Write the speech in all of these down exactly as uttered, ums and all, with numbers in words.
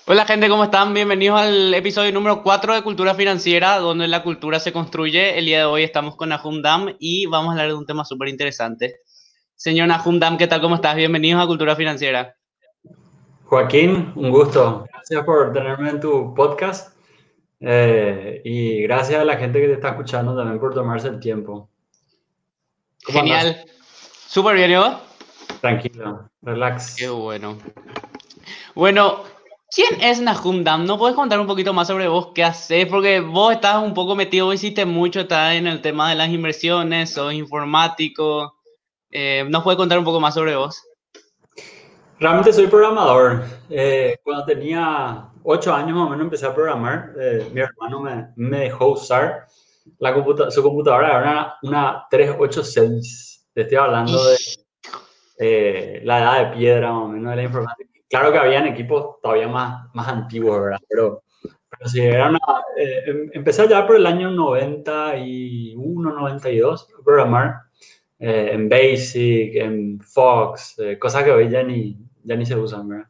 Hola gente, ¿cómo están? Bienvenidos al episodio número cuatro de Cultura Financiera, donde la cultura se construye. El día de hoy estamos con Nahum Dam y vamos a hablar de un tema súper interesante. Señor Nahum Dam, ¿qué tal? ¿Cómo estás? Bienvenidos a Cultura Financiera. Joaquín, un gusto. Gracias por tenerme en tu podcast eh, y gracias a la gente que te está escuchando también por tomarse el tiempo. ¿Cómo andas? Genial. Súper bien, ¿y vos? Tranquilo, Qué relax. bueno. Bueno, ¿quién es Nahum Dam? ¿No puedes contar un poquito más sobre vos? ¿Qué haces? Porque vos estás un poco metido, vos hiciste mucho, estás en el tema de las inversiones, sos informático. Eh, ¿nos puedes contar un poco más sobre vos? Realmente soy programador. Eh, cuando tenía ocho años más o menos empecé a programar. Eh, mi hermano me, me dejó usar la computa su computadora, era una, una trescientos ochenta y seis. Te estoy hablando de Y eh, la edad de piedra más o menos de la informática. Claro que habían equipos todavía más, más antiguos, ¿verdad? Pero, pero sí, era una, eh, em- empecé ya por el año noventa y uno, noventa y dos a programar eh, en Basic, en Fox, eh, cosas que hoy ya ni, ya ni se usan, ¿verdad?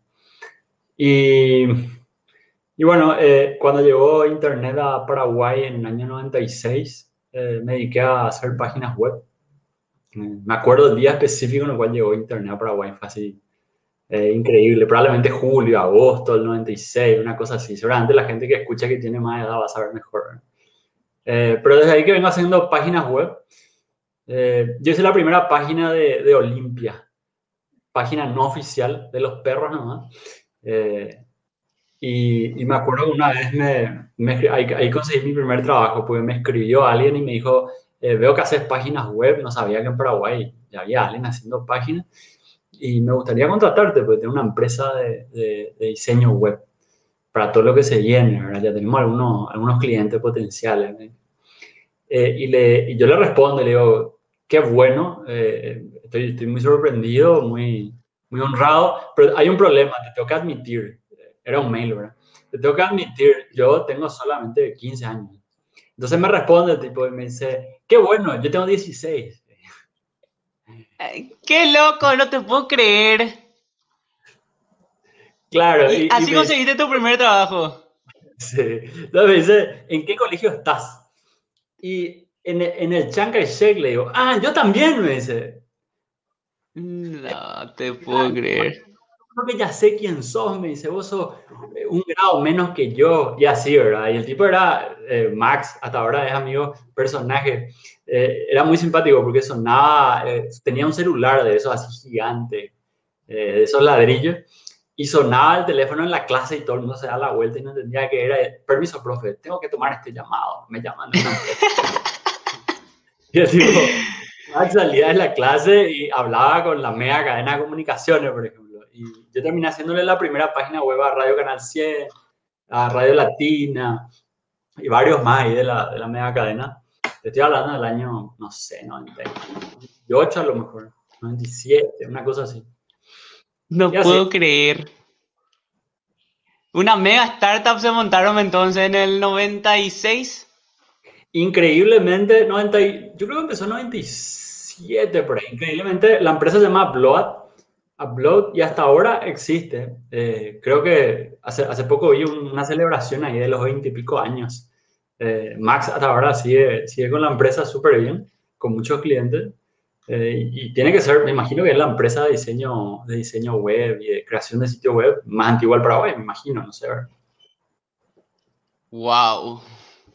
Y, y bueno, eh, cuando llegó Internet a Paraguay en el año noventa y seis, eh, me dediqué a hacer páginas web. Eh, Me acuerdo del día específico en el cual llegó Internet a Paraguay, fue así eh, increíble, probablemente julio, agosto del noventa y seis, una cosa así. Seguramente la gente que escucha que tiene más edad va a saber mejor. Eh, pero desde ahí que vengo haciendo páginas web, eh, yo hice la primera página de, de Olimpia, página no oficial de los perros nomás. Eh, y, y me acuerdo que una vez me, me- ahí, ahí conseguí mi primer trabajo, porque me escribió alguien y me dijo, eh, veo que haces páginas web, no sabía que en Paraguay ya había alguien haciendo páginas y me gustaría contratarte, porque tengo una empresa de, de- de diseño web para todo lo que se viene, ¿verdad? Ya tenemos algunos, algunos clientes potenciales. ¿eh? Eh, y, le, y yo le respondo, le digo, qué bueno, eh, estoy, estoy muy sorprendido, muy, muy honrado, pero hay un problema, te tengo que admitir, era un mail, ¿verdad? Te tengo que admitir, yo tengo solamente quince años. Entonces me responde, tipo, y me dice, qué bueno, yo tengo dieciséis. Ay, qué loco, no te puedo creer. Claro, Y y, y así me dice, conseguiste tu primer trabajo. sí. Entonces me dice, ¿en qué colegio estás? Y en, el- en el Chiang Kai-shek le digo, ah, yo también, me dice. No te "Ah, puedo creer. creo que ya sé quién sos", me dice, vos sos eh, un grado menos que yo, y así, ¿verdad? Y el tipo era eh, Max, hasta ahora es amigo, personaje. Eh, era muy simpático porque sonaba, eh, tenía un celular de esos así gigante, eh, de esos ladrillos, y sonaba el teléfono en la clase y todo el mundo se da la vuelta y no entendía qué era. Permiso, profe, tengo que tomar este llamado, me llaman de una empresa. Y el tipo, Max salía de la clase y hablaba con la mega cadena de comunicaciones, por ejemplo. Y yo terminé haciéndole la primera página web a Radio Canal cien, a Radio Latina y varios más ahí de la, de la mega cadena. Te estoy hablando del año, no sé, noventa y ocho a lo mejor, noventa y siete, una cosa así. Y No así, puedo creer. Una mega startup se montaron entonces en el noventa y seis. increíblemente, noventa y- yo creo que empezó en noventa y siete por ahí. Increíblemente, la empresa se llama Upload, Upload y hasta ahora existe. Eh, creo que hace, hace poco vi un- una celebración ahí de los veinte y pico años. Eh, Max hasta ahora sigue, sigue con la empresa súper bien, con muchos clientes. Eh, y tiene que ser, me imagino que es la empresa de diseño, de diseño web y de creación de sitio web más antigua del Paraguay, me imagino, no sé. ¿Verdad? Wow.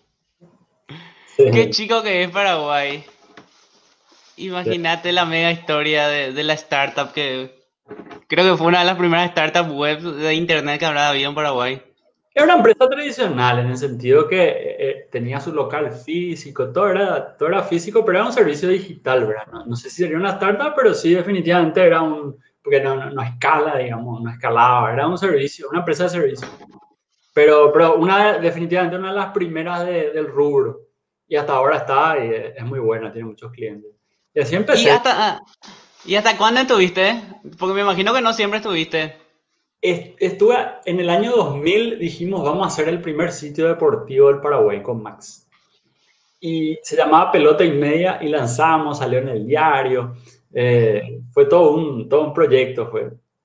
Qué Sí, chico que es Paraguay. sí. Imagínate la mega historia de, de la startup que creo que fue una de las primeras startups web de internet que habrá habido en Paraguay. Era una empresa tradicional en el sentido que eh, tenía su local físico, todo era, todo era físico, pero era un servicio digital, ¿verdad? No, no sé si sería una startup, pero sí definitivamente era un, porque no, no, no escala, digamos, no escalaba, era un servicio, una empresa de servicio. Pero, pero una, definitivamente una de las primeras de, del rubro. Y hasta ahora está y es, es muy buena, tiene muchos clientes. Y así ¿Y empecé. hasta, ah, ¿y hasta cuándo estuviste? Porque me imagino que no siempre estuviste. Estuve en el año dos mil, dijimos, vamos a hacer el primer sitio deportivo del Paraguay con Max. Y se llamaba Pelota y Media y lanzamos, salió en el diario. Eh, fue todo un, todo un proyecto. Fue.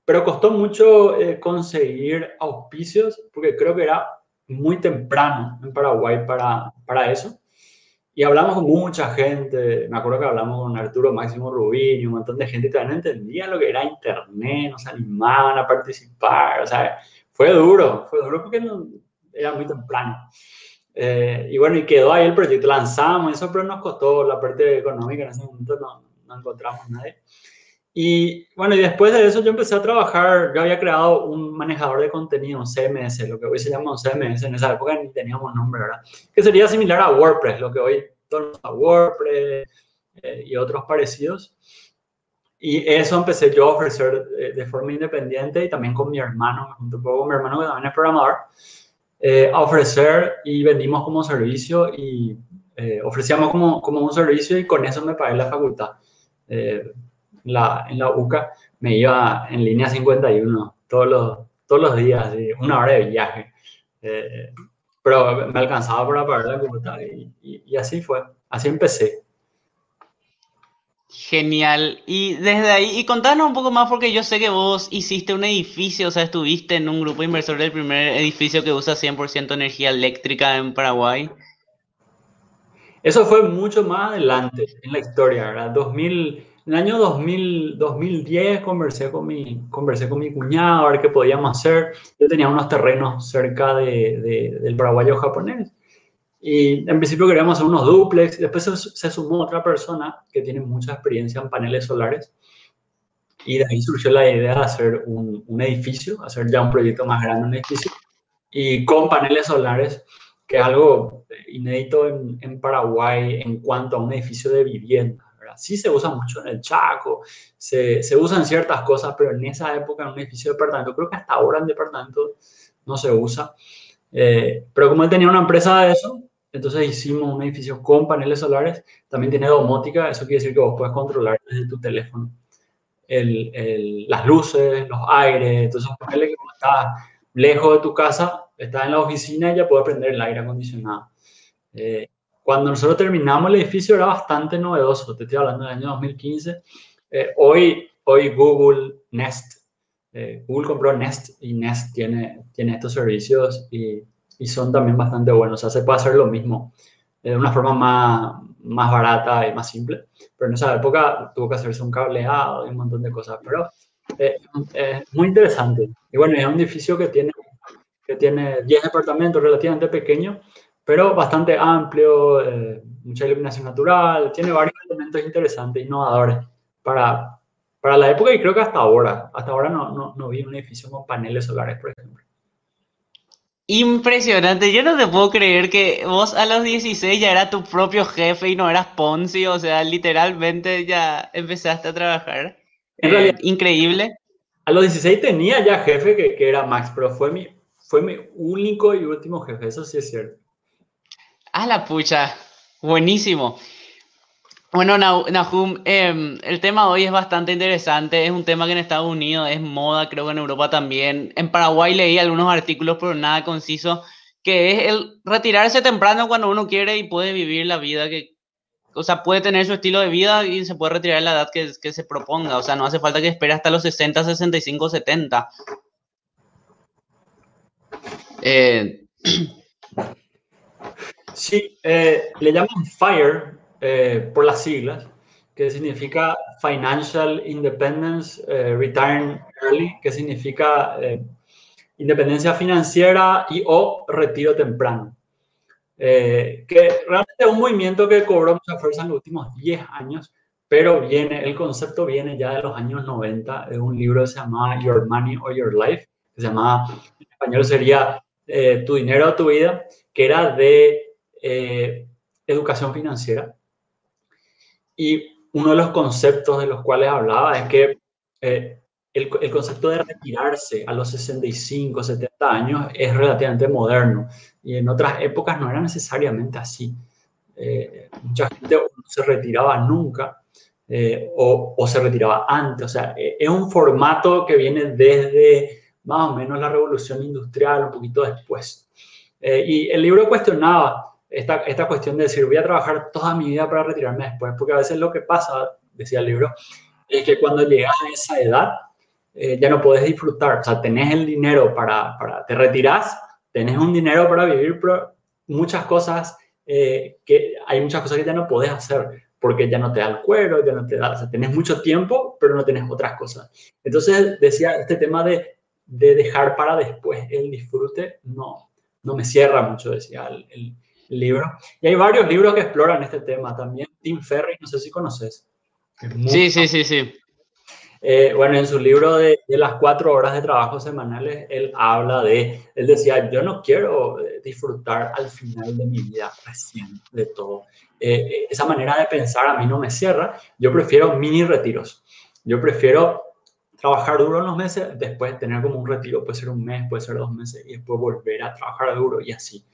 pero costó mucho eh, conseguir auspicios, porque creo que era muy temprano en Paraguay para, para eso. Y hablamos con mucha gente, me acuerdo que hablamos con Arturo Máximo Rubín y un montón de gente que todavía no entendía lo que era internet, no se animaban a participar, o sea, fue duro, fue duro porque no, era muy temprano. Eh, y bueno, y quedó ahí el proyecto, lanzamos eso, pero nos costó la parte económica, en ese momento no, no encontramos nadie. Y bueno, y después de eso yo empecé a trabajar, yo había creado un manejador de contenido, un C M S, lo que hoy se llama un C M S, en esa época ni teníamos nombre, ¿verdad? Que sería similar a WordPress, lo que hoy todo a WordPress eh, y otros parecidos. Y eso empecé yo a ofrecer eh, de forma independiente y también con mi hermano, me junto un poco con mi hermano que también es programador, eh, a ofrecer y vendimos como servicio y eh, ofrecíamos como, como un servicio y con eso me pagué la facultad. Eh, la, en la U C A me iba en línea cincuenta y uno todos los, todos los días, una hora de viaje. Eh, pero me alcanzaba para pagar la facultad y, y, y así fue, así empecé. Genial. Y desde ahí, y contanos un poco más porque yo sé que vos hiciste un edificio, o sea, estuviste en un grupo inversor del primer edificio que usa cien por ciento energía eléctrica en Paraguay. Eso fue mucho más adelante en la historia, ¿verdad? dos mil, en el año dos mil, dos mil diez conversé con, mi, conversé con mi cuñado a ver qué podíamos hacer. Yo tenía unos terrenos cerca de, de, del paraguayo japonés. Y en principio queríamos hacer unos dúplex. Después se, se sumó otra persona que tiene mucha experiencia en paneles solares. Y de ahí surgió la idea de hacer un, un edificio, hacer ya un proyecto más grande, un edificio. Y con paneles solares, que es algo inédito en, en Paraguay en cuanto a un edificio de vivienda, ¿verdad? Sí se usa mucho en el Chaco, se, se usan ciertas cosas, pero en esa época en un edificio de departamento, creo que hasta ahora en departamento no se usa. Eh, pero como él tenía una empresa de eso, entonces hicimos un edificio con paneles solares, también tiene domótica, eso quiere decir que vos puedes controlar desde tu teléfono el, el, las luces, los aires, entonces ponerle que como estás lejos de tu casa, estás en la oficina y ya puedes prender el aire acondicionado. Eh, cuando nosotros terminamos el edificio era bastante novedoso, te estoy hablando del año dos mil quince. Eh, hoy, hoy Google Nest, eh, Google compró Nest y Nest tiene, tiene estos servicios y, y son también bastante buenos, o sea, se puede hacer lo mismo de una forma más, más barata y más simple, pero en esa época tuvo que hacerse un cableado y un montón de cosas, pero eh, es muy interesante. Y bueno, es un edificio que tiene, que tiene diez departamentos relativamente pequeño, pero bastante amplio, eh, mucha iluminación natural, tiene varios elementos interesantes, innovadores para, para la época y creo que hasta ahora, hasta ahora no, no, no vi un edificio con paneles solares, por ejemplo. Impresionante, yo no te puedo creer que vos a los dieciséis ya eras tu propio jefe y no eras Ponzi, o sea, literalmente ya empezaste a trabajar. En Eh, realidad, increíble. a los dieciséis tenía ya jefe que, que era Max, pero fue mi, fue mi único y último jefe, eso sí es cierto. Ah, la pucha, buenísimo. Bueno, Nah- Nahum, em, el tema de hoy es bastante interesante. Es un tema que en Estados Unidos es moda, creo que en Europa también. En Paraguay leí algunos artículos, pero nada conciso, que es el retirarse temprano cuando uno quiere y puede vivir la vida que, o sea, puede tener su estilo de vida y se puede retirar a la edad que, que se proponga. O sea, no hace falta que espere hasta los sesenta, sesenta y cinco, setenta. Eh, Sí, eh, le llaman FIRE eh, por las siglas, que significa Financial Independence eh, Retirement Early, que significa eh, independencia financiera y o retiro temprano. Eh, que realmente es un movimiento que cobró mucha fuerza en los últimos diez años, pero viene, el concepto viene ya de los años noventa, de un libro que se llama Your Money or Your Life, que se llama, en español sería eh, Tu dinero o tu vida, que era de eh, educación financiera. Y uno de los conceptos de los cuales hablaba es que eh, el, el, concepto de retirarse a los sesenta y cinco, setenta años es relativamente moderno y en otras épocas no era necesariamente así. Eh, mucha gente no se retiraba nunca eh, o, o se retiraba antes. O sea, es un formato que viene desde más o menos la revolución industrial, un poquito después. Eh, y el libro cuestionaba esta, esta cuestión de decir, voy a trabajar toda mi vida para retirarme después, porque a veces lo que pasa, decía el libro, es que cuando llegas a esa edad, eh, ya no podés disfrutar. O sea, tenés el dinero para, para te retirás, tenés un dinero para vivir, pero muchas cosas, eh, que hay muchas cosas que ya no podés hacer, porque ya no te da el cuero, ya no te da, o sea, tenés mucho tiempo, pero no tenés otras cosas. Entonces, decía, este tema de, de dejar para después el disfrute, no, no me cierra mucho, decía el, el, el libro. Y hay varios libros que exploran este tema también. Tim Ferriss, no sé si conoces. Es muy Sí, sí, sí, sí. Eh, bueno, en su libro de, de las cuatro horas de trabajo semanales, él habla de, él decía, yo no quiero disfrutar al final de mi vida recién de todo. Eh, esa manera de pensar a mí no me cierra. Yo prefiero mini retiros. Yo prefiero trabajar duro unos meses, después tener como un retiro, puede ser un mes, puede ser dos meses, y después volver a trabajar duro y así.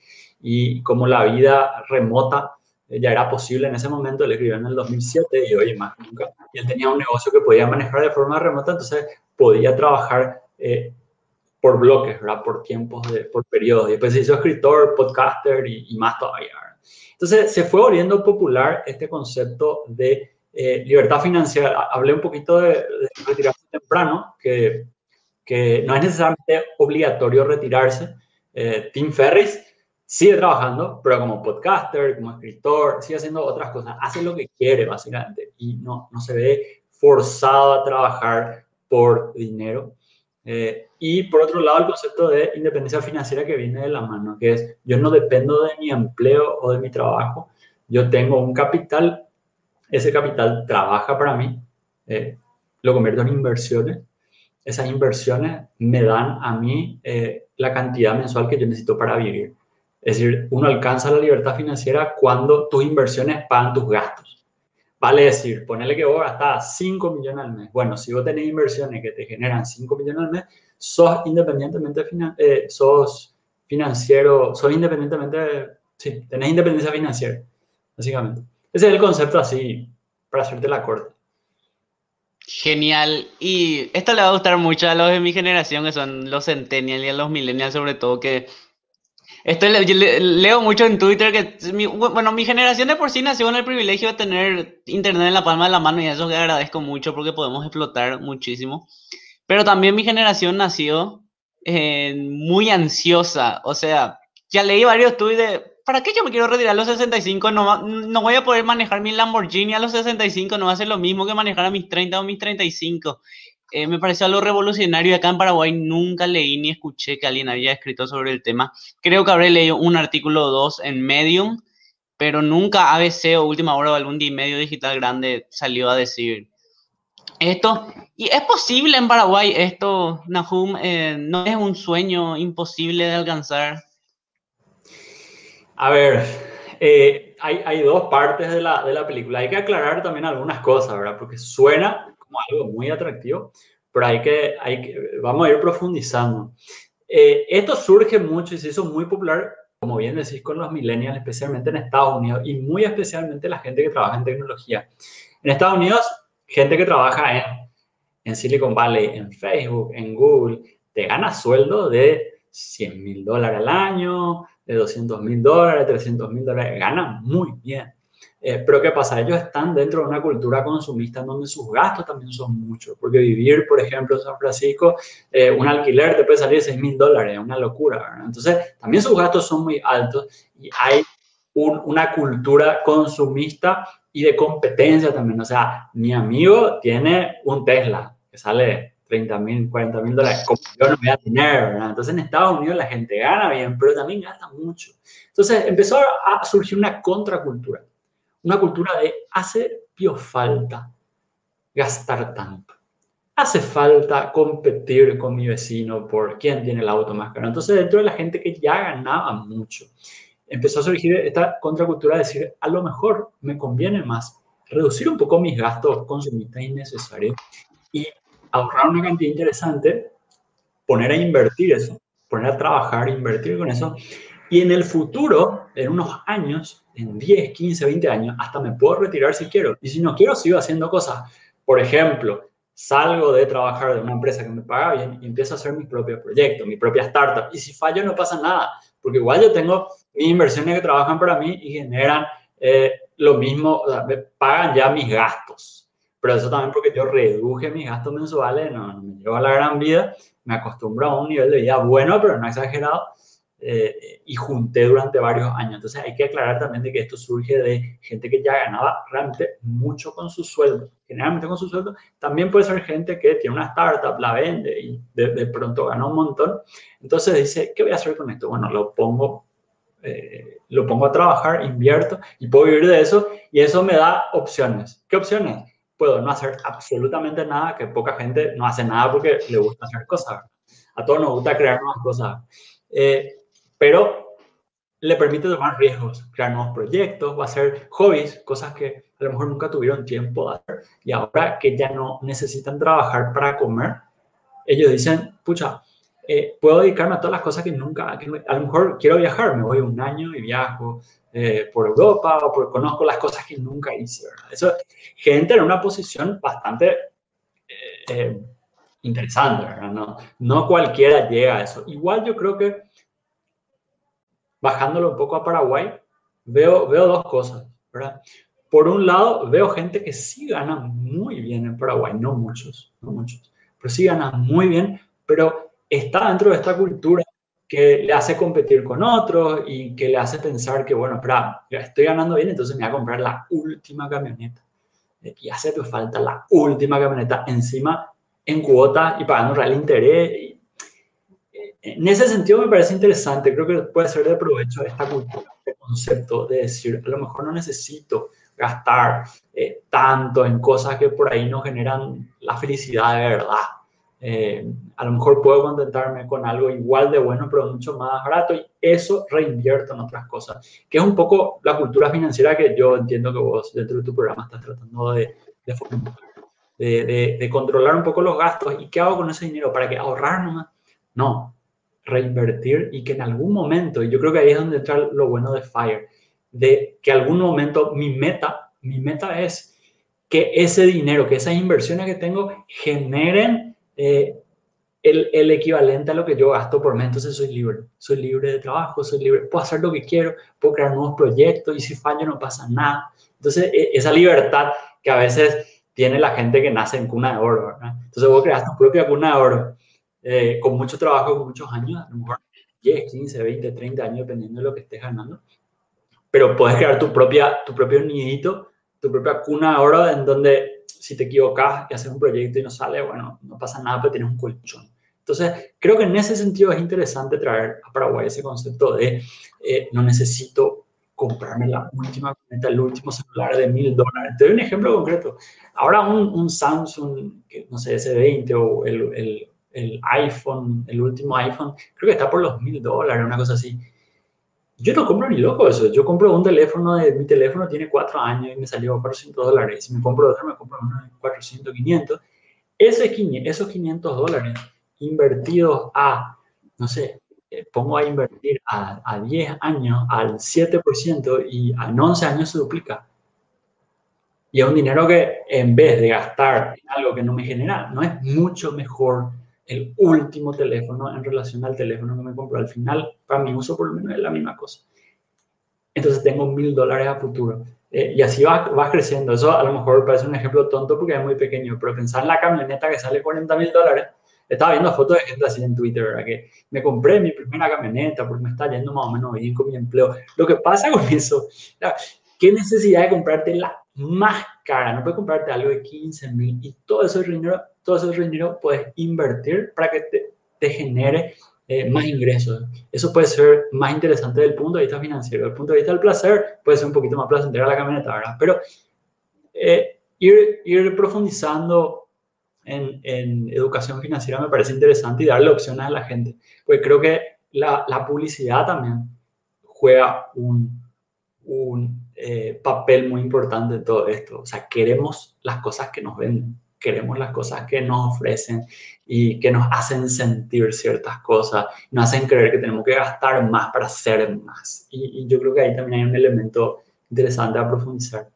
Y como la vida remota ya era posible en ese momento, él escribió en el dos mil siete y hoy más nunca. Y él tenía un negocio que podía manejar de forma remota, entonces podía trabajar eh, por bloques, ¿verdad? Por tiempos, de, por periodos. Y después se hizo escritor, podcaster y, y más todavía, ¿verdad? Entonces se fue volviendo popular este concepto de eh, libertad financiera. Hablé un poquito de, de retirarse temprano, que, que no es necesariamente obligatorio retirarse. Eh, Tim Ferriss sigue trabajando, pero como podcaster, como escritor, sigue haciendo otras cosas, hace lo que quiere básicamente y no, no se ve forzado a trabajar por dinero. Eh, y por otro lado, el concepto de independencia financiera que viene de la mano, que es yo no dependo de mi empleo o de mi trabajo, yo tengo un capital, ese capital trabaja para mí, eh, lo convierto en inversiones, esas inversiones me dan a mí eh, la cantidad mensual que yo necesito para vivir. Es decir, uno alcanza la libertad financiera cuando tus inversiones pagan tus gastos. Vale decir, ponele que vos gastás cinco millones al mes. Bueno, si vos tenés inversiones que te generan cinco millones al mes, sos independientemente, eh, sos financiero, sos independientemente, sí, tenés independencia financiera, básicamente. Ese es el concepto así, para hacerte la corta. Genial. Y esto le va a gustar mucho a los de mi generación, que son los centennials y a los millennials sobre todo, que esto le, yo le- leo mucho en Twitter que, mi- bueno, mi generación de por sí nació con el privilegio de tener internet en la palma de la mano y eso que agradezco mucho porque podemos explotar muchísimo. Pero también mi generación nació eh, muy ansiosa. O sea, ya leí varios tweets de, ¿para qué yo me quiero retirar a los sesenta y cinco? No, va- no voy a poder manejar mi Lamborghini a los sesenta y cinco, no va a ser lo mismo que manejar a mis treinta o mis treinta y cinco. Eh, me pareció algo revolucionario y acá en Paraguay nunca leí ni escuché que alguien haya escrito sobre el tema. Creo que habré leído un artículo o dos en Medium, pero nunca A B C o Última Hora o algún medio digital grande salió a decir esto. Y es posible en Paraguay esto, Nahum, eh, no es un sueño imposible de alcanzar. A ver, eh, hay, hay dos partes de la, de la película. Hay que aclarar también algunas cosas, ¿verdad? Porque suena como algo muy atractivo, pero hay que, hay que vamos a ir profundizando. Eh, esto surge mucho y se hizo muy popular, como bien decís, con los millennials, especialmente en Estados Unidos y muy especialmente la gente que trabaja en tecnología. En Estados Unidos, gente que trabaja en, en Silicon Valley, en Facebook, en Google, te gana sueldo de cien mil dólares al año, de doscientos mil dólares, trescientos mil dólares, ganan muy bien. Eh, pero ¿qué pasa? Ellos están dentro de una cultura consumista en donde sus gastos también son muchos, porque vivir, por ejemplo, en San Francisco, eh, un alquiler te puede salir seis mil dólares, es una locura, ¿verdad? Entonces, también sus gastos son muy altos y hay un, una cultura consumista y de competencia también. O sea, mi amigo tiene un Tesla que sale treinta mil, cuarenta mil dólares, como yo no voy a tener, ¿verdad? Entonces en Estados Unidos la gente gana bien, pero también gasta mucho. Entonces empezó a surgir una contracultura, una cultura de hace pio falta gastar tanto. Hace falta competir con mi vecino por quién tiene el auto más caro. Entonces dentro de la gente que ya ganaba mucho, empezó a surgir esta contracultura de decir, a lo mejor me conviene más reducir un poco mis gastos consumistas innecesarios y ahorrar una cantidad interesante, poner a invertir eso, poner a trabajar, invertir con eso. Y en el futuro, en unos años, en diez, quince, veinte años, hasta me puedo retirar si quiero. Y si no quiero, sigo haciendo cosas. Por ejemplo, salgo de trabajar de una empresa que me paga bien y empiezo a hacer mis propios proyectos, mi propia startup. Y si fallo, no pasa nada, porque igual yo tengo mis inversiones que trabajan para mí y generan eh, lo mismo, o sea, me pagan ya mis gastos. pero eso también porque yo reduje mis gastos mensuales, no, no me llevo a la gran vida, me acostumbro a un nivel de vida bueno, pero no exagerado, eh, y junté durante varios años. Entonces hay que aclarar también de que esto surge de gente que ya ganaba realmente mucho con su sueldo, generalmente con su sueldo. También puede ser gente que tiene una startup, la vende y de, de pronto gana un montón. Entonces dice, ¿qué voy a hacer con esto? Bueno, lo pongo Eh, lo pongo a trabajar, invierto y puedo vivir de eso y eso me da opciones. ¿Qué opciones? Puedo no hacer absolutamente nada, que poca gente no hace nada porque le gusta hacer cosas. A todos nos gusta crear nuevas cosas. Eh, pero le permite tomar riesgos, crear nuevos proyectos o hacer hobbies, cosas que a lo mejor nunca tuvieron tiempo de hacer y ahora que ya no necesitan trabajar para comer, ellos dicen, pucha, eh, puedo dedicarme a todas las cosas que nunca, que a lo mejor quiero viajar, me voy un año y viajo eh, por Europa o por, conozco las cosas que nunca hice, ¿verdad? Eso, gente en una posición bastante eh, eh, interesante, ¿verdad? No, no cualquiera llega a eso. Igual yo creo que bajándolo un poco a Paraguay, veo, veo dos cosas, ¿verdad? Por un lado, veo gente que sí gana muy bien en Paraguay, no muchos, no muchos, pero sí gana muy bien, pero está dentro de esta cultura que le hace competir con otros y que le hace pensar que, bueno, espera, estoy ganando bien, entonces me voy a comprar la última camioneta. Y hace que falta la última camioneta encima en cuota y pagando real interés. En ese sentido me parece interesante, creo que puede ser de provecho esta cultura, este concepto de decir, a lo mejor no necesito gastar eh, tanto en cosas que por ahí no generan la felicidad de verdad. Eh, a lo mejor puedo contentarme con algo igual de bueno, pero mucho más barato y eso reinvierto en otras cosas, que es un poco la cultura financiera que yo entiendo que vos dentro de tu programa estás tratando de, de fomentar, de, de, de controlar un poco los gastos y qué hago con ese dinero para que ahorrar nomás. No, reinvertir y que en algún momento, y yo creo que ahí es donde entra lo bueno de FIRE, de que algún momento mi meta, mi meta es que ese dinero, que esas inversiones que tengo generen eh, el, el, equivalente a lo que yo gasto por mes. Entonces soy libre, soy libre de trabajo, soy libre, puedo hacer lo que quiero, puedo crear nuevos proyectos y si fallo no pasa nada. Entonces esa libertad que a veces tiene la gente que nace en cuna de oro, ¿verdad? Entonces vos creas tu propia cuna de oro eh, con mucho trabajo, con muchos años, a lo mejor diez, quince, veinte, treinta años, dependiendo de lo que estés ganando. Pero puedes crear tu, propia, tu propio nidito, tu propia cuna de oro, en donde si te equivocas y haces un proyecto y no sale, bueno, no pasa nada, pero tienes un colchón. Entonces, creo que en ese sentido es interesante traer a Paraguay ese concepto de eh, no necesito comprarme la última camioneta, el último celular de mil dólares. Te doy un ejemplo concreto. Ahora un, un Samsung, no sé, ese veinte o el, el el iPhone, el último iPhone, creo que está por los mil dólares, una cosa así. Yo no compro ni loco eso. Yo compro un teléfono, de, mi teléfono tiene cuatro años y me salió cuatrocientos dólares. Si me compro otro, me compro uno de cuatrocientos, quinientos. Ese, esos quinientos dólares invertidos a, no sé, eh, pongo a invertir a, a diez años al siete por ciento y en once años se duplica. Y es un dinero que en vez de gastar en algo que no me genera, no es mucho mejor el último teléfono en relación al teléfono que me compró. Al final, para mi uso por lo menos es la misma cosa. Entonces tengo mil dólares a futuro. Eh, y así vas, vas creciendo. Eso a lo mejor parece un ejemplo tonto porque es muy pequeño, pero pensar en la camioneta que sale cuarenta mil dólares. Estaba viendo fotos de gente así en Twitter, ¿verdad? Que me compré mi primera camioneta porque me está yendo más o menos bien con mi empleo. Lo que pasa con eso, ¿qué necesidad de comprarte la más cara? No puedes comprarte algo de quince mil y todo ese dinero, todo ese dinero puedes invertir para que te, te genere eh, más ingresos. Eso puede ser más interesante desde el punto de vista financiero. Desde el punto de vista del placer, puede ser un poquito más placentera la camioneta, ¿verdad? Pero eh, ir, ir profundizando en, en educación financiera me parece interesante y darle opciones a la gente. Pues creo que la, la publicidad también juega un, un eh, papel muy importante en todo esto. O sea, queremos las cosas que nos venden, queremos las cosas que nos ofrecen y que nos hacen sentir ciertas cosas, nos hacen creer que tenemos que gastar más para hacer más. Y, y yo creo que ahí también hay un elemento interesante a profundizar.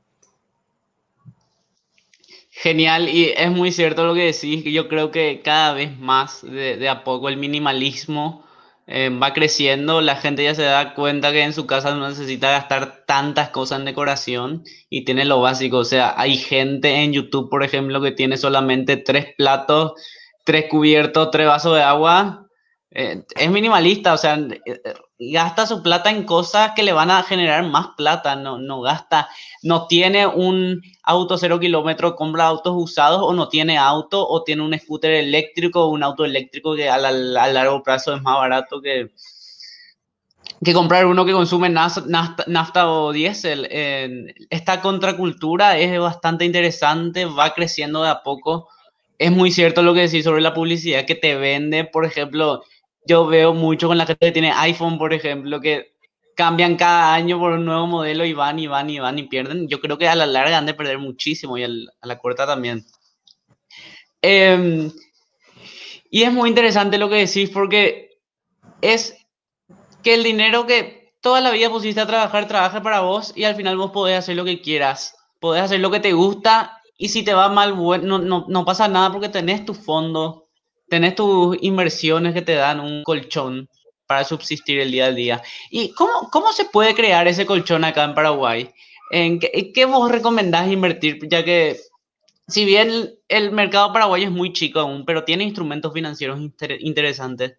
Genial, y es muy cierto lo que decís, que yo creo que cada vez más de, de a poco el minimalismo eh, va creciendo, la gente ya se da cuenta que en su casa no necesita gastar tantas cosas en decoración y tiene lo básico. O sea, hay gente en YouTube, por ejemplo, que tiene solamente tres platos, tres cubiertos, tres vasos de agua. Eh, es minimalista, o sea, eh, gasta su plata en cosas que le van a generar más plata, no, no gasta, no tiene un auto cero kilómetros, compra autos usados o no tiene auto o tiene un scooter eléctrico o un auto eléctrico que a, la, a largo plazo es más barato que, que comprar uno que consume nafta, nafta, nafta o diésel. Eh, esta contracultura es bastante interesante, va creciendo de a poco. Es muy cierto lo que decís sobre la publicidad que te vende, por ejemplo, yo veo mucho con la gente que tiene iPhone, por ejemplo, que cambian cada año por un nuevo modelo y van y van y van y pierden. Yo creo que a la larga han de perder muchísimo y al, a la corta también. Eh, y es muy interesante lo que decís porque es que el dinero que toda la vida pusiste a trabajar, trabaja para vos y al final vos podés hacer lo que quieras, podés hacer lo que te gusta y si te va mal, bueno, no, no, no pasa nada porque tenés tu fondo, tenés tus inversiones que te dan un colchón para subsistir el día al día. ¿Y cómo, cómo se puede crear ese colchón acá en Paraguay? ¿En qué, en qué vos recomendás invertir? Ya que si bien el mercado paraguayo es muy chico aún, pero tiene instrumentos financieros inter interesantes.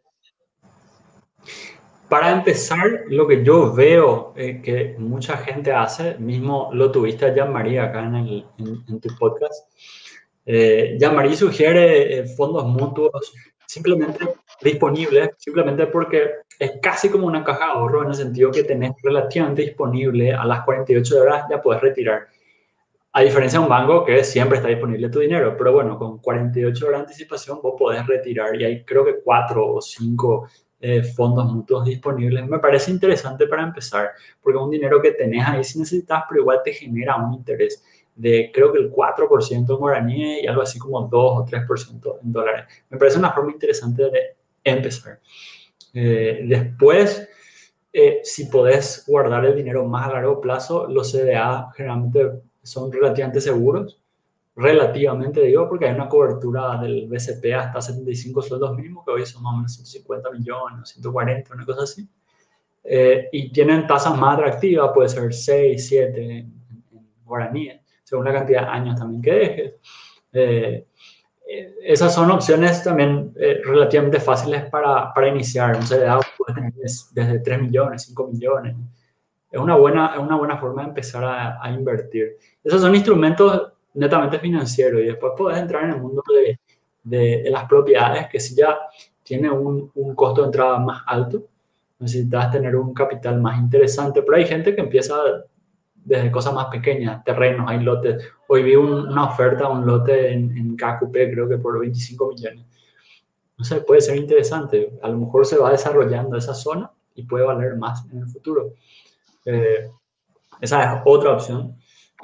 Para empezar, lo que yo veo eh, que mucha gente hace, mismo lo tuviste a Jean-Marie acá en, el, en, en, tu podcast, eh, Jean-Marie sugiere eh, fondos mutuos simplemente disponibles, simplemente porque es casi como una caja de ahorro en el sentido que tenés relativamente disponible a las cuarenta y ocho horas ya puedes retirar. A diferencia de un banco que siempre está disponible tu dinero, pero bueno, con cuarenta y ocho horas de anticipación vos podés retirar y hay creo que cuatro o cinco eh, fondos mutuos disponibles. Me parece interesante para empezar, porque es un dinero que tenés ahí si necesitas, pero igual te genera un interés de creo que el cuatro por ciento en guaraníes y algo así como dos o tres por ciento en dólares. Me parece una forma interesante de empezar. Eh, después, eh, si podés guardar el dinero más a largo plazo, los C D A generalmente son relativamente seguros, relativamente digo, porque hay una cobertura del B C P hasta setenta y cinco sueldos mínimos, que hoy son más o menos ciento cincuenta millones, ciento cuarenta, una cosa así. Eh, y tienen tasas más atractivas, puede ser seis, siete en, en guaraníes, según la cantidad de años también que dejes. Eh, eh, esas son opciones también eh, relativamente fáciles para, para iniciar. Un C D A puede tener desde tres millones, cinco millones. Es una buena, es una buena forma de empezar a, a invertir. Esos son instrumentos netamente financieros y después puedes entrar en el mundo de, de, de las propiedades que si ya tiene un, un costo de entrada más alto, necesitas tener un capital más interesante, pero hay gente que empieza desde cosas más pequeñas, terrenos, hay lotes. Hoy vi un, una oferta, un lote en, en K Q P, creo que por veinticinco millones. No sé, puede ser interesante. A lo mejor se va desarrollando esa zona y puede valer más en el futuro. Eh, esa es otra opción.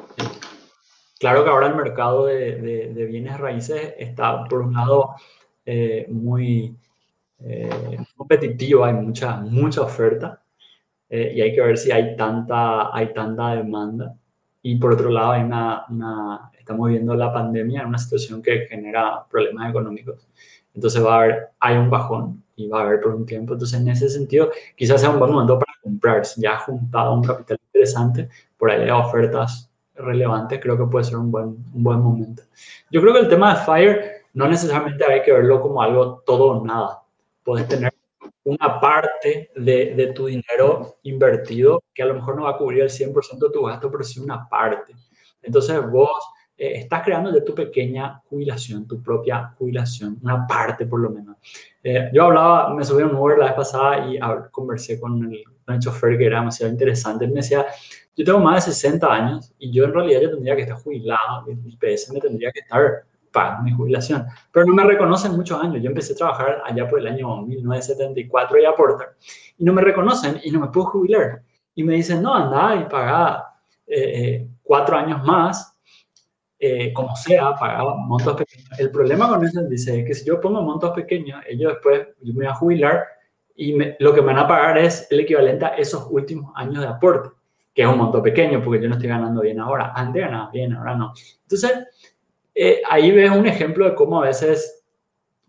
Claro que ahora el mercado de, de, de bienes raíces está, por un lado, eh, muy eh, competitivo, hay mucha, mucha oferta eh, y hay que ver si hay tanta, hay tanta demanda. Y por otro lado, hay una, una, estamos viendo la pandemia en una situación que genera problemas económicos. Entonces va a haber, hay un bajón y va a haber por un tiempo. Entonces, en ese sentido, quizás sea un buen momento para comprar. Si ya has juntado un capital interesante, por ahí hay ofertas relevantes, creo que puede ser un buen, un buen momento. Yo creo que el tema de FIRE no necesariamente hay que verlo como algo todo o nada. Puedes tener una parte de, de tu dinero invertido que a lo mejor no va a cubrir el cien por ciento de tu gasto, pero sí una parte. Entonces vos eh, estás creando de tu pequeña jubilación, tu propia jubilación, una parte por lo menos. Eh, yo hablaba, me subí a un Uber la vez pasada y a, conversé con el, con el chofer que era demasiado interesante. Él me decía, yo tengo más de sesenta años y yo en realidad yo tendría que estar jubilado, el I P S me tendría que estar pagando mi jubilación, pero no me reconocen muchos años. Yo empecé a trabajar allá por el año mil novecientos setenta y cuatro y aportar, y no me reconocen y no me puedo jubilar. Y me dicen, no, anda y paga eh, cuatro años más, eh, como sea, pagaba montos pequeños. El problema con eso, dice, es que si yo pongo montos pequeños, ellos después, yo me voy a jubilar y me, lo que me van a pagar es el equivalente a esos últimos años de aporte, que es un monto pequeño porque yo no estoy ganando bien ahora. Antes ganaba bien, ahora no. Entonces, eh, ahí ves un ejemplo de cómo a veces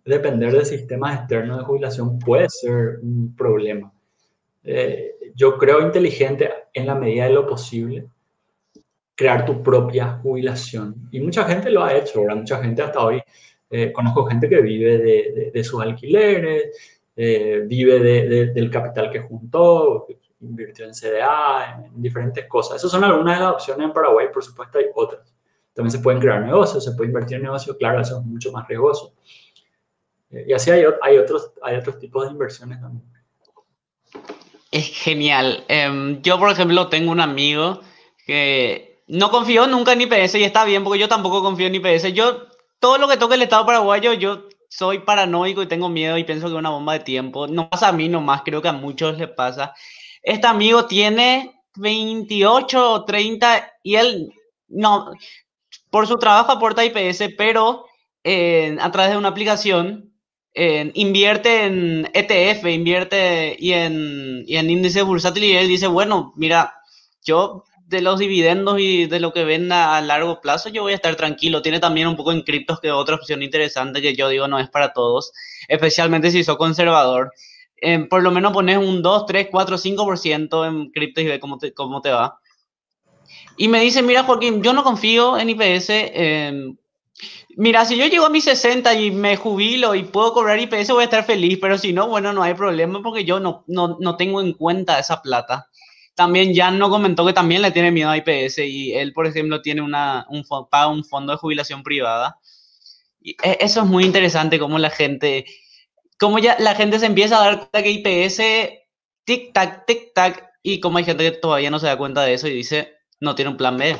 depender de sistemas externos de jubilación puede ser un problema. Eh, yo creo inteligente en la medida de lo posible crear tu propia jubilación. Y mucha gente lo ha hecho, ¿verdad? Mucha gente hasta hoy, eh, conozco gente que vive de, de, de sus alquileres, eh, vive de, de, del capital que juntó, invirtió en C D A, en, en diferentes cosas. Esas son algunas de las opciones en Paraguay, por supuesto hay otras. También se pueden crear negocios, se puede invertir en negocios, claro, eso es mucho más riesgoso. Eh, y así hay, hay, otros, hay otros tipos de inversiones también. Es genial. Um, yo, por ejemplo, tengo un amigo que no confió nunca en I P S y está bien porque yo tampoco confío en I P S. Yo, todo lo que toque el Estado paraguayo, yo soy paranoico y tengo miedo y pienso que es una bomba de tiempo. No pasa a mí nomás, creo que a muchos les pasa. Este amigo tiene veintiocho o treinta y él, no, por su trabajo aporta I P S, pero eh, a través de una aplicación eh, invierte en E T F, invierte y en, y en índice bursátil y él dice, bueno, mira, yo de los dividendos y de lo que venda a largo plazo yo voy a estar tranquilo. Tiene también un poco en criptos, que es otra opción interesante que yo digo no es para todos, especialmente si sos conservador. Eh, por lo menos pones un dos, tres, cuatro, cinco por ciento en criptos y ve cómo te, cómo te va. Y me dice, mira Joaquín, yo no confío en I P S. Eh, mira, si yo llego a mis sesenta y me jubilo y puedo cobrar I P S, voy a estar feliz. Pero si no, bueno, no hay problema porque yo no, no, no tengo en cuenta esa plata. También Jan nos comentó que también le tiene miedo a I P S y él, por ejemplo, tiene una, un, paga un fondo de jubilación privada. Y eso es muy interesante, cómo la gente, cómo ya la gente se empieza a dar cuenta que I P S, tic-tac, tic-tac, y como hay gente que todavía no se da cuenta de eso y dice, no tiene un plan B.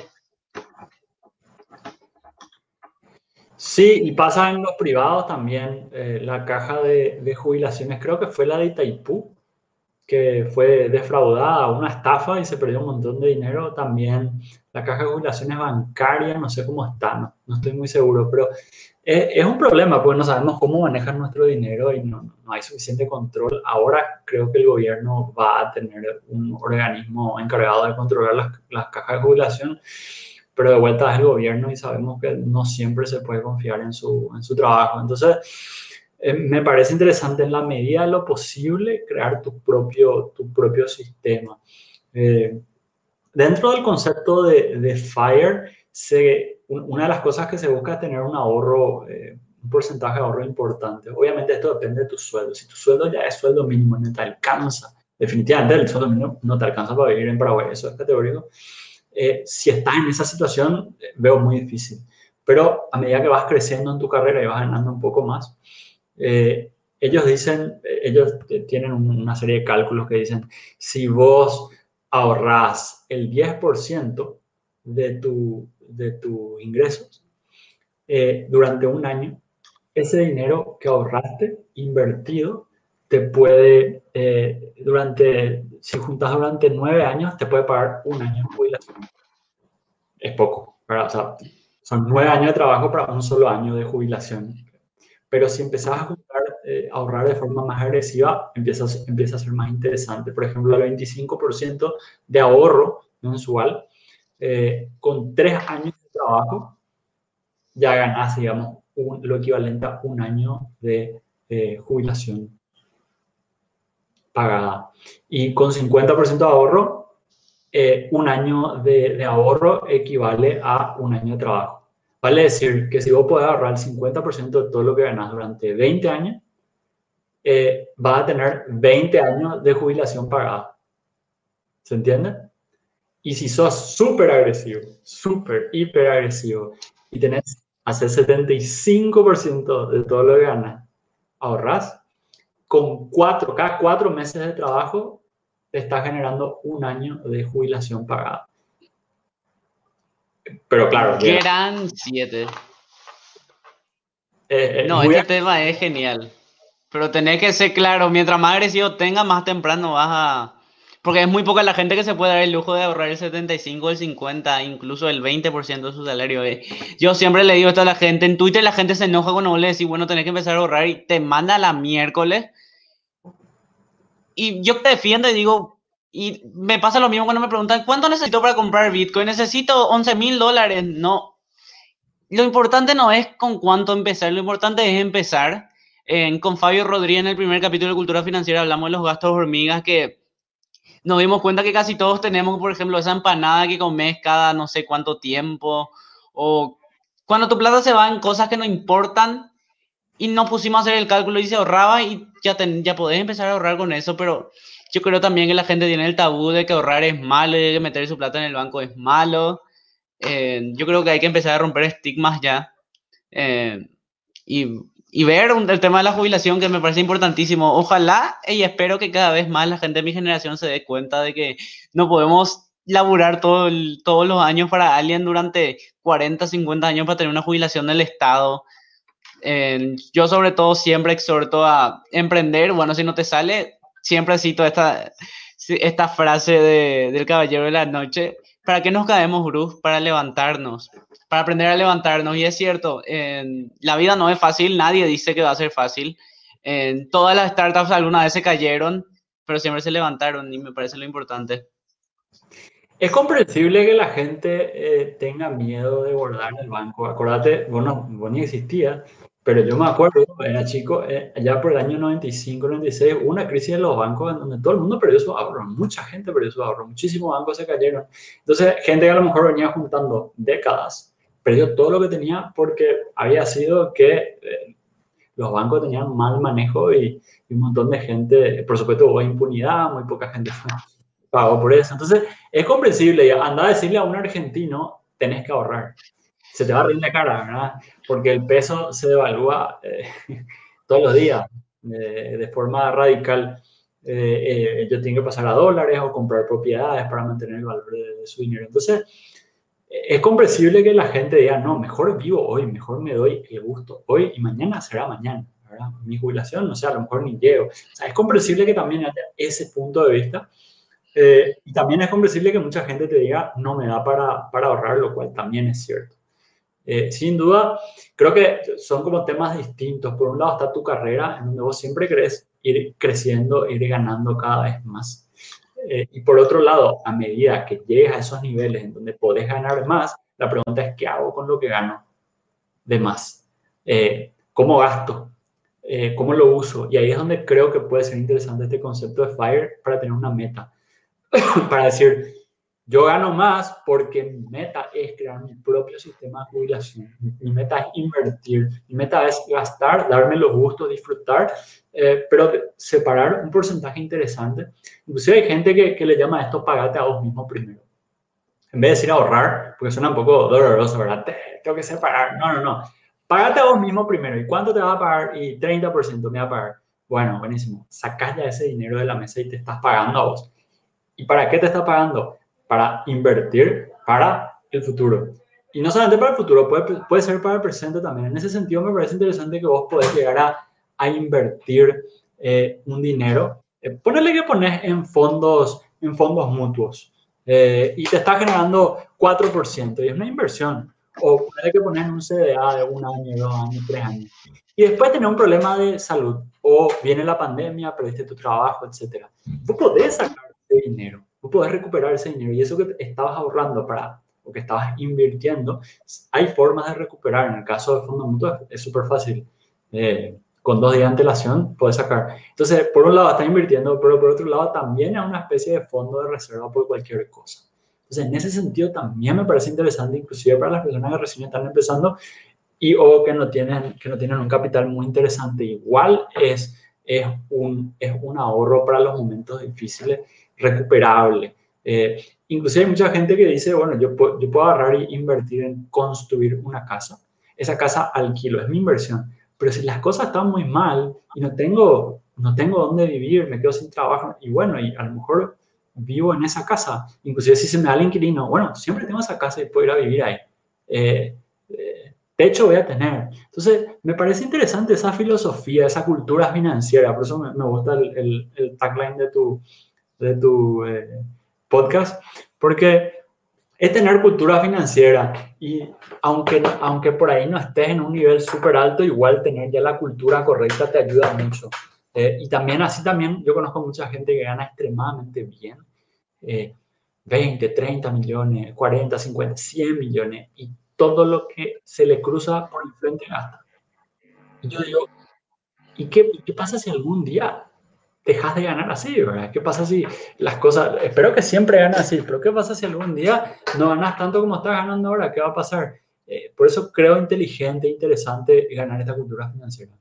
Sí, y pasa en los privados también. Eh, la caja de, de jubilaciones, creo que fue la de Itaipú, que fue defraudada, una estafa y se perdió un montón de dinero. También la caja de jubilaciones bancaria, no sé cómo está, no, no estoy muy seguro, pero es, es, un problema porque no sabemos cómo manejan nuestro dinero y no, no hay suficiente control. Ahora creo que el gobierno va a tener un organismo encargado de controlar las, las cajas de jubilación, pero de vuelta es el gobierno y sabemos que no siempre se puede confiar en su, en su trabajo. Entonces, eh, me parece interesante en la medida de lo posible crear tu propio, tu propio sistema. Eh, dentro del concepto de, de FIRE, se, una de las cosas que se busca es tener un ahorro, eh, un porcentaje de ahorro importante. Obviamente esto depende de tu sueldo. Si tu sueldo ya es sueldo mínimo, no te alcanza. Definitivamente el sueldo mínimo no te alcanza para vivir en Paraguay, eso es categórico. Eh, si estás en esa situación, eh, veo muy difícil. Pero a medida que vas creciendo en tu carrera y vas ganando un poco más, eh, ellos dicen, ellos tienen una serie de cálculos que dicen, si vos ahorrás el diez por ciento de tu, de tus ingresos eh, durante un año, ese dinero que ahorraste, invertido, te puede, eh, durante, si juntas durante nueve años, te puede pagar un año de jubilación. Es poco, ¿verdad? O sea, son nueve años de trabajo para un solo año de jubilación. Pero si empezás a juntar, eh, ahorrar de forma más agresiva, empieza, empieza a ser más interesante. Por ejemplo, el veinticinco por ciento de ahorro mensual, eh, con tres años de trabajo, ya ganás, digamos, un, lo equivalente a un año de eh, jubilación pagada. Y con cincuenta por ciento de ahorro, eh, un año de, de ahorro equivale a un año de trabajo. Vale decir que si vos podés ahorrar el cincuenta por ciento de todo lo que ganas durante veinte años, eh, vas a tener veinte años de jubilación pagada. ¿Se entiende? Y si sos súper agresivo, súper, hiper agresivo, y tenés hasta el setenta y cinco por ciento de todo lo que ganas, ahorras, con cuatro, cada cuatro meses de trabajo, te estás generando un año de jubilación pagada. Pero claro. Gran siete. Eh, eh, no, este tema es genial. Pero tenés que ser claro, mientras más agresivo tengas, más temprano vas a... Porque es muy poca la gente que se puede dar el lujo de ahorrar el setenta y cinco, el cincuenta, incluso el veinte por ciento de su salario. Yo siempre le digo esto a la gente, en Twitter la gente se enoja cuando vos le decís, bueno, tenés que empezar a ahorrar y te manda la miércoles. Y yo te defiendo y digo, y me pasa lo mismo cuando me preguntan, ¿cuánto necesito para comprar Bitcoin? Necesito once mil dólares. No, lo importante no es con cuánto empezar, lo importante es empezar. En, con Fabio Rodríguez en el primer capítulo de Cultura Financiera hablamos de los gastos hormigas que nos dimos cuenta que casi todos tenemos, por ejemplo, esa empanada que comes cada no sé cuánto tiempo, o cuando tu plata se va en cosas que no importan y no pusimos a hacer el cálculo y se ahorraba y ya, ten, ya podés empezar a ahorrar con eso, pero yo creo también que la gente tiene el tabú de que ahorrar es malo y de que meter su plata en el banco es malo. Eh, yo creo que hay que empezar a romper estigmas ya. Eh, y, y ver un, el tema de la jubilación que me parece importantísimo. Ojalá y espero que cada vez más la gente de mi generación se dé cuenta de que no podemos laburar todo el, todos los años para alguien durante cuarenta, cincuenta años para tener una jubilación del Estado. Eh, yo sobre todo siempre exhorto a emprender. Bueno, si no te sale, siempre cito esta, esta frase de, del Caballero de la Noche. ¿Para qué nos caemos, Bruce? Para levantarnos, para aprender a levantarnos. Y es cierto, en, la vida no es fácil, nadie dice que va a ser fácil. En, todas las startups alguna vez se cayeron, pero siempre se levantaron y me parece lo importante. Es comprensible que la gente eh, tenga miedo de guardar en el banco. Acordate, vos, no, vos ni existías, pero yo me acuerdo, era chico, eh, allá por el año noventa y cinco, noventa y seis, hubo una crisis en los bancos en donde todo el mundo perdió su ahorro, mucha gente perdió su ahorro, muchísimos bancos se cayeron. Entonces, gente que a lo mejor venía juntando décadas, perdió todo lo que tenía porque había sido que eh, los bancos tenían mal manejo y, y un montón de gente, por supuesto hubo impunidad, muy poca gente fue pagó por eso. Entonces, es comprensible. Anda a decirle a un argentino, tenés que ahorrar. Se te va a reír la cara, ¿verdad? Porque el peso se devalúa eh, todos los días eh, de forma radical. Eh, eh, ellos tienen que pasar a dólares o comprar propiedades para mantener el valor de, de su dinero. Entonces, es comprensible que la gente diga, no, mejor vivo hoy, mejor me doy el gusto hoy y mañana será mañana, ¿verdad? Mi jubilación, no sé, a lo mejor ni llego. O sea, es comprensible que también haya ese punto de vista. Eh, y también es comprensible que mucha gente te diga, no me da para, para ahorrar, lo cual también es cierto. Eh, sin duda, creo que son como temas distintos. Por un lado está tu carrera, en donde vos siempre querés ir creciendo, ir ganando cada vez más. Eh, y por otro lado, a medida que llegues a esos niveles en donde podés ganar más, la pregunta es, ¿qué hago con lo que gano de más? Eh, ¿Cómo gasto? Eh, ¿Cómo lo uso? Y ahí es donde creo que puede ser interesante este concepto de FIRE para tener una meta. Para decir, yo gano más porque mi meta es crear mi propio sistema de jubilación. Mi, mi meta es invertir. Mi meta es gastar, darme los gustos, disfrutar, eh, pero separar un porcentaje interesante. Inclusive hay gente que, que le llama a esto pagate a vos mismo primero. En vez de decir ahorrar, porque suena un poco doloroso, ¿verdad? Te, tengo que separar. No, no, no. Págate a vos mismo primero. ¿Y cuánto te va a pagar? Y treinta por ciento me va a pagar. Bueno, buenísimo. Sacás ya ese dinero de la mesa y te estás pagando a vos. ¿Y para qué te está pagando? Para invertir para el futuro. Y no solamente para el futuro, puede, puede ser para el presente también. En ese sentido, me parece interesante que vos podés llegar a, a invertir eh, un dinero. Eh, ponerle que pones en fondos, en fondos mutuos eh, y te está generando cuatro por ciento y es una inversión. O puede que pones en un C D A de un año, dos años, tres años. Y después tener un problema de salud. O viene la pandemia, perdiste tu trabajo, etcétera. Vos podés sacar ese dinero. Vos podés recuperar ese dinero. Y eso que estabas ahorrando para, o que estabas invirtiendo, hay formas de recuperar. En el caso de fondos mutuos es súper fácil. Eh, con dos días de antelación puedes sacar. Entonces, por un lado estás invirtiendo, pero por otro lado también es una especie de fondo de reserva por cualquier cosa. Entonces, en ese sentido también me parece interesante, inclusive para las personas que recién están empezando y o que no tienen, que no tienen un capital muy interesante. Igual es, es, un, es un ahorro para los momentos difíciles, recuperable. Eh, inclusive hay mucha gente que dice, bueno, yo puedo, yo puedo agarrar e invertir en construir una casa. Esa casa alquilo, es mi inversión. Pero si las cosas están muy mal y no tengo, no tengo dónde vivir, me quedo sin trabajo, y bueno, y a lo mejor vivo en esa casa. Inclusive si se me da el inquilino, bueno, siempre tengo esa casa y puedo ir a vivir ahí. Eh, eh, techo voy a tener. Entonces, me parece interesante esa filosofía, esa cultura financiera. Por eso me, me gusta el, el, el tagline de tu, de tu eh, podcast, porque es tener cultura financiera y aunque, aunque por ahí no estés en un nivel súper alto, igual tener ya la cultura correcta te ayuda mucho. Eh, y también así también yo conozco mucha gente que gana extremadamente bien. Eh, veinte, treinta millones, cuarenta, cincuenta, cien millones y todo lo que se le cruza por el frente gasta. Y yo digo, ¿Y qué, qué pasa si algún día dejas de ganar así, ¿verdad? ¿Qué pasa si las cosas, espero que siempre ganes así, pero qué pasa si algún día no ganas tanto como estás ganando ahora? ¿Qué va a pasar? Eh, por eso creo inteligente, interesante ganar esta cultura financiera.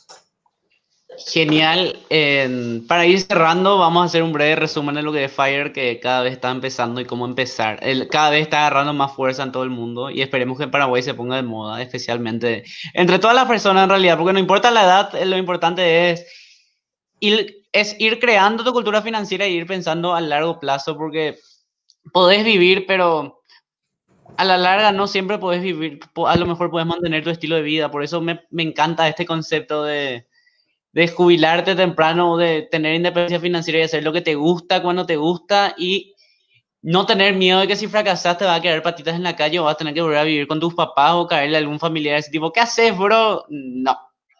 Genial. Eh, para ir cerrando, vamos a hacer un breve resumen de lo que es Fire, que cada vez está empezando y cómo empezar. El, cada vez está agarrando más fuerza en todo el mundo y esperemos que en Paraguay se ponga de moda, especialmente entre todas las personas en realidad, porque no importa la edad, eh, lo importante es ir, es ir creando tu cultura financiera e ir pensando a largo plazo, porque podés vivir, pero a la larga no siempre podés vivir, po- a lo mejor podés mantener tu estilo de vida. Por eso me, me encanta este concepto de de jubilarte temprano, de tener independencia financiera y hacer lo que te gusta cuando te gusta y no tener miedo de que si fracasas te va a quedar patitas en la calle o vas a tener que volver a vivir con tus papás o caerle a algún familiar de ese tipo. ¿Qué haces, bro? No.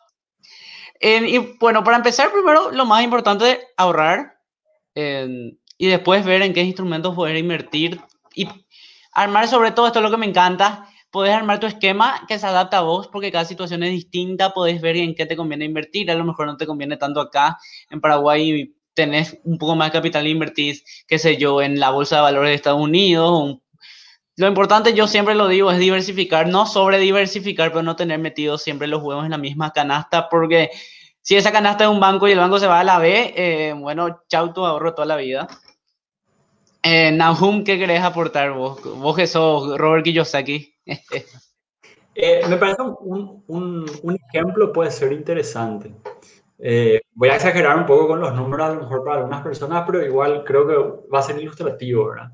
Eh, y bueno, para empezar, primero lo más importante es ahorrar eh, y después ver en qué instrumentos poder invertir y armar sobre todo, esto es lo que me encanta, podés armar tu esquema que se adapta a vos porque cada situación es distinta, podés ver en qué te conviene invertir, a lo mejor no te conviene tanto acá en Paraguay, tenés un poco más de capital e invertís, qué sé yo, en la bolsa de valores de Estados Unidos. Un... Lo importante, yo siempre lo digo, es diversificar, no sobre diversificar, pero no tener metidos siempre los huevos en la misma canasta, porque si esa canasta es un banco y el banco se va a la B, eh, bueno, chau tu ahorro toda la vida. Eh, Nahum, ¿qué querés aportar vos? Vos que sos Robert Kiyosaki. Eh, me parece un, un, un, ejemplo puede ser interesante. Eh, voy a exagerar un poco con los números, a lo mejor para algunas personas, pero igual creo que va a ser ilustrativo, ¿verdad?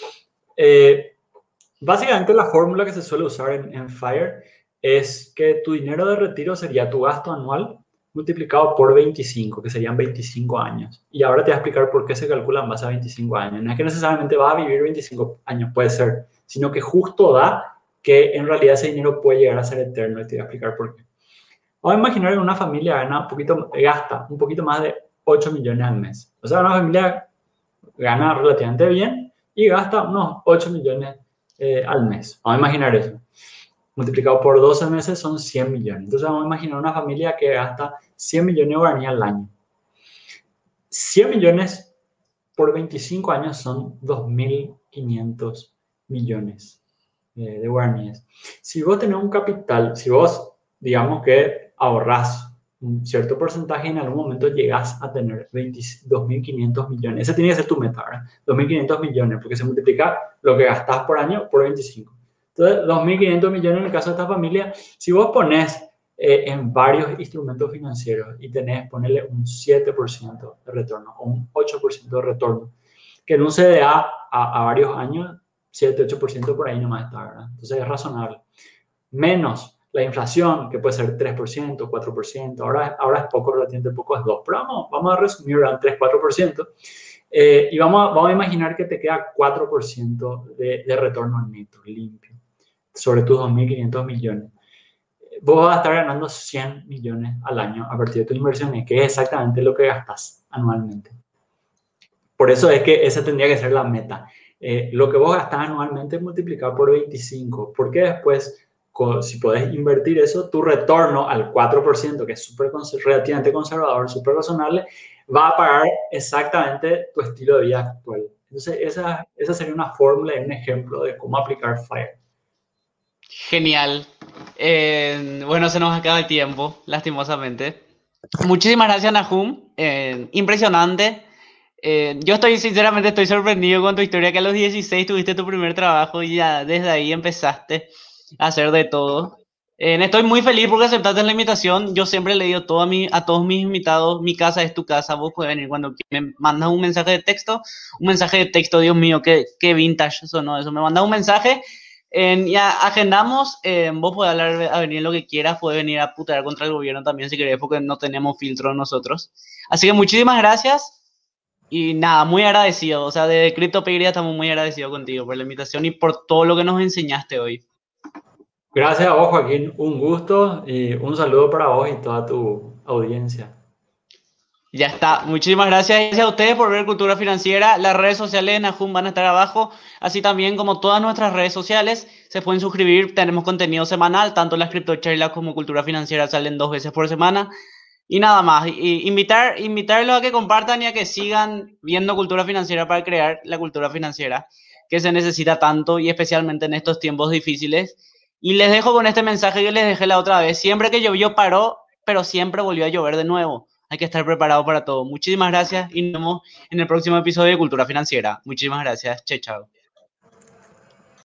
Eh, básicamente la fórmula que se suele usar en, en Fire es que tu dinero de retiro sería tu gasto anual multiplicado por veinticinco, que serían veinticinco años. Y ahora te voy a explicar por qué se calcula en base a veinticinco años. No es que necesariamente vas a vivir veinticinco años, puede ser, sino que justo da que en realidad ese dinero puede llegar a ser eterno y te voy a explicar por qué. Vamos a imaginar que una familia gana un poquito, gasta un poquito más de ocho millones al mes. O sea, una familia gana relativamente bien y gasta unos ocho millones eh, al mes. Vamos a imaginar eso. Multiplicado por doce meses son cien millones. Entonces vamos a imaginar una familia que gasta cien millones de guaraníes al año. cien millones por veinticinco años son dos mil quinientos millones eh, de guaraníes. Si vos tenés un capital, si vos, digamos que ahorrás un cierto porcentaje y en algún momento llegás a tener dos mil quinientos millones, ese tiene que ser tu meta, ¿verdad? dos mil quinientos millones, porque se multiplica lo que gastás por año por veinticinco. Entonces, dos mil quinientos millones en el caso de esta familia, si vos pones eh, en varios instrumentos financieros y tenés, ponerle un siete por ciento de retorno o un ocho por ciento de retorno, que en un C D A a, a varios años, siete ocho por ciento por ahí nomás está, ¿verdad? Entonces es razonable. Menos la inflación, que puede ser tres por ciento, cuatro por ciento, ahora, ahora es poco, relativamente poco, es dos, pero vamos, vamos a resumir, ¿verdad? tres, cuatro por ciento. Eh, y vamos a, vamos a imaginar que te queda cuatro por ciento de, de retorno neto, limpio, sobre tus dos mil quinientos millones. Vos vas a estar ganando cien millones al año a partir de tus inversiones, que es exactamente lo que gastas anualmente. Por eso es que esa tendría que ser la meta. Eh, lo que vos gastás anualmente multiplicado por veinticinco, porque después, si podés invertir eso, tu retorno al cuatro por ciento, que es super, relativamente conservador, súper razonable, va a pagar exactamente tu estilo de vida actual. Entonces, esa, esa sería una fórmula y un ejemplo de cómo aplicar FIRE. Genial. Eh, bueno, se nos acaba el tiempo, lastimosamente. Muchísimas gracias, Nahum. Eh, impresionante. Eh, yo estoy, sinceramente, estoy sorprendido con tu historia, que a los dieciséis tuviste tu primer trabajo y ya desde ahí empezaste a hacer de todo. Eh, estoy muy feliz porque aceptaste la invitación. Yo siempre le digo todo a, mi, a todos mis invitados, mi casa es tu casa, vos puedes venir cuando quieras. Me mandas un mensaje de texto, un mensaje de texto, Dios mío, qué, qué vintage eso, ¿no? Eso, me mandas un mensaje, eh, ya agendamos, eh, vos podés hablar, a venir lo que quieras, puedes venir a putear contra el gobierno también si querés, porque no tenemos filtro nosotros. Así que muchísimas gracias. Y nada, muy agradecido. O sea, de CryptoPedia estamos muy agradecidos contigo por la invitación y por todo lo que nos enseñaste hoy. Gracias a vos, Joaquín. Un gusto y un saludo para vos y toda tu audiencia. Ya está. Muchísimas gracias. Gracias a ustedes por ver Cultura Financiera. Las redes sociales de Nahum van a estar abajo, así también como todas nuestras redes sociales. Se pueden suscribir. Tenemos contenido semanal. Tanto las criptocharlas como Cultura Financiera salen dos veces por semana. Y nada más, y invitar, invitarlos a que compartan y a que sigan viendo Cultura Financiera para crear la cultura financiera que se necesita tanto y especialmente en estos tiempos difíciles. Y les dejo con este mensaje que les dejé la otra vez. Siempre que llovió paró, pero siempre volvió a llover de nuevo. Hay que estar preparado para todo. Muchísimas gracias y nos vemos en el próximo episodio de Cultura Financiera. Muchísimas gracias. Chao, chao.